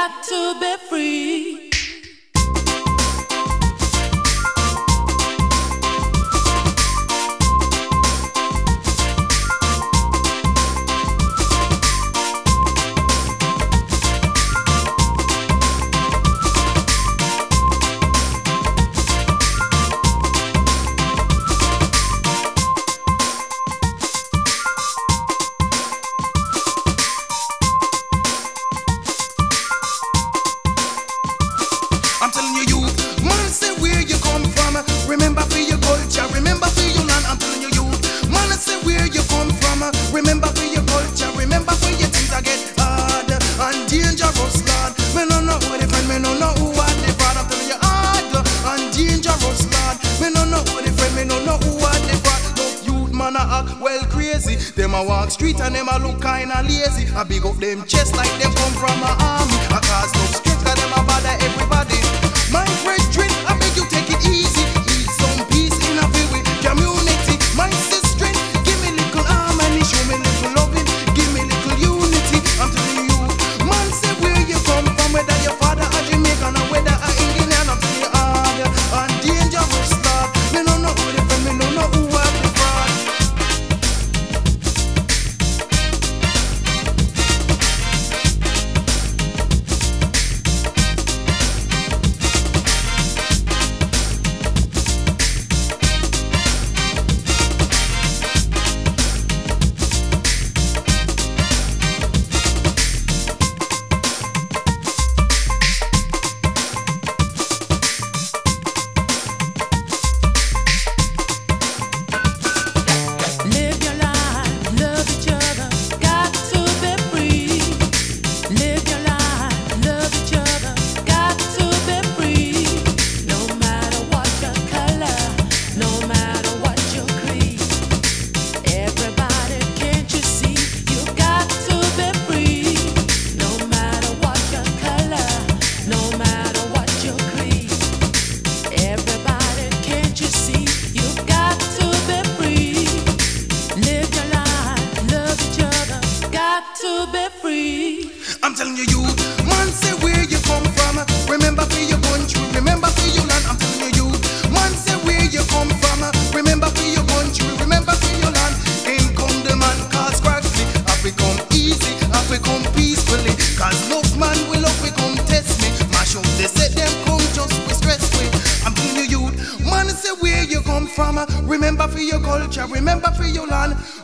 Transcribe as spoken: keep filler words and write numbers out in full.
got to be free. I'm telling you, youth, man, say where you come from. Remember for your culture, remember for your land. I'm telling you, youth, man, say where you come from. Remember for your culture, remember for your things I get hard and dangerous, Lord. Me no know who the friend, me no know who are the fraud. I'm telling you, hard and dangerous, Lord. Me no know who the friend, me no know who are the fraud. Look, youth, man, I act well crazy. Them a walk street and them a look kinda lazy. I big up them chest like them come from a army. I cause no stress 'cause them a bother everybody. My brethren, I beg you take it easy. Need some peace in a very community. My sister, give me little harmony, show me little loving, give me little unity. I'm telling you, man, say where you come from, whether your father a Jamaican or whether a Indian. I'm telling you, hard and dangerous, Lord. Me no know who the friend, me no know who are the fraud. Live your life, love each other, got to be free. Live your life, love each other, got to be free. No matter what your color, no matter what your creed. Everybody, can't you see, you got to be free. No matter what your color, no matter what your creed. Everybody, can't you see, you got to be free. Live your life, love each other, got to be free. I'm telling you, youth, man, say where you come from. Remember for your country, remember for your land. I'm telling you, youth, man, say where you come from. Remember for your country, remember for your land. Ain't come the man cause crackly. I become easy, I become peacefully. Cause love man will up, we come test me. Mash up, they say them come just for stress me. I'm telling you, youth, man, say where you come from. Remember for your culture, remember for your land.